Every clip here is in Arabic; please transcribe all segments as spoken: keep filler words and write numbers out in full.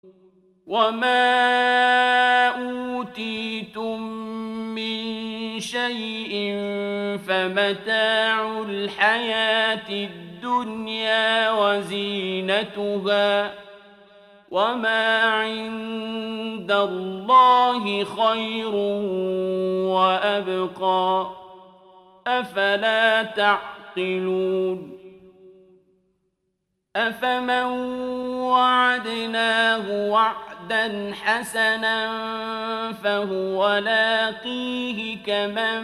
وما أوتيتم من شيء فمتاع الحياة الدنيا وزينتها وما عند الله خير وأبقى أفلا تعقلون أفمن وعدناه وعدا حسنا فهو لاقيه كمن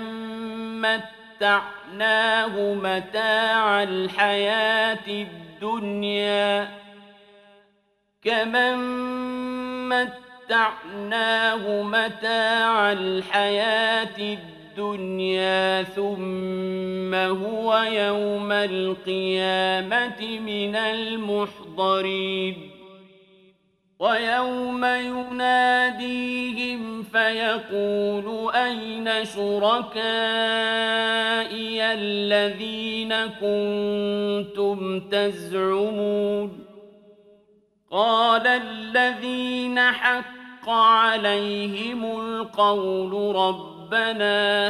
متعناه متاع الحياة الدنيا كمن متعناه متاع الحياة الدنيا ثم هو يوم القيامة من المحضرين ويوم يناديهم فيقول أين شركائي الذين كنتم تزعمون قال الذين حق عليهم القول ربنا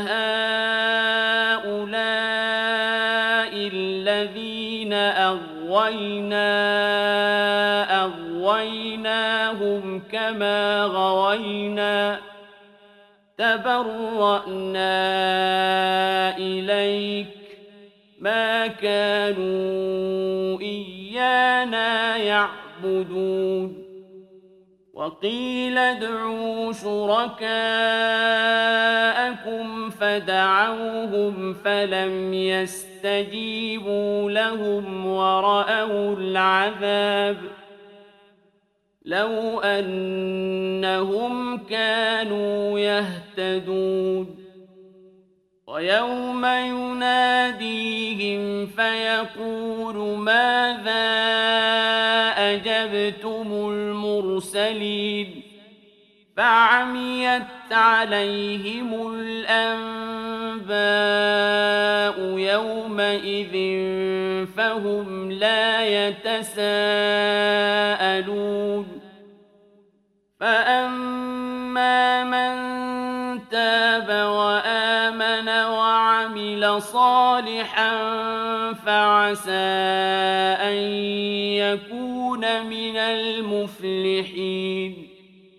هؤلاء الذين أغوينا أغويناهم كما غوينا تبرأنا إليك ما كانوا إيانا يعبدون وقيل ادعوا شركاءكم فدعوهم فلم يستجيبوا لهم ورأوا العذاب لو أنهم كانوا يهتدون ويوم يناديهم فيقول ماذا أجبتم المرسلين فعميت عليهم الأنباء يومئذ فهم لا يتساءلون فأما من تاب وآمن وعمل صالحا فعسى أن يكون من المفلحين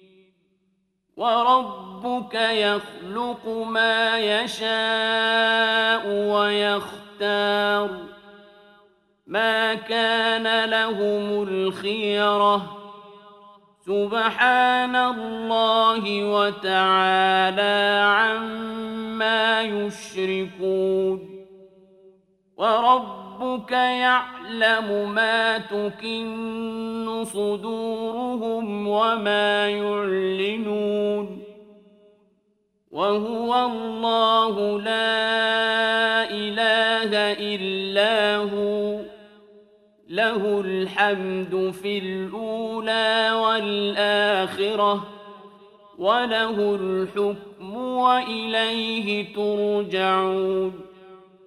وربك يخلق ما يشاء ويختار ما كان لهم الخيرة سبحان الله وتعالى عما يشركون وربك يعلم ما تكن صدورهم وما يعلنون وهو الله لا إله إلا هو له الحمد في الأولى والآخرة وله الحكم وإليه ترجعون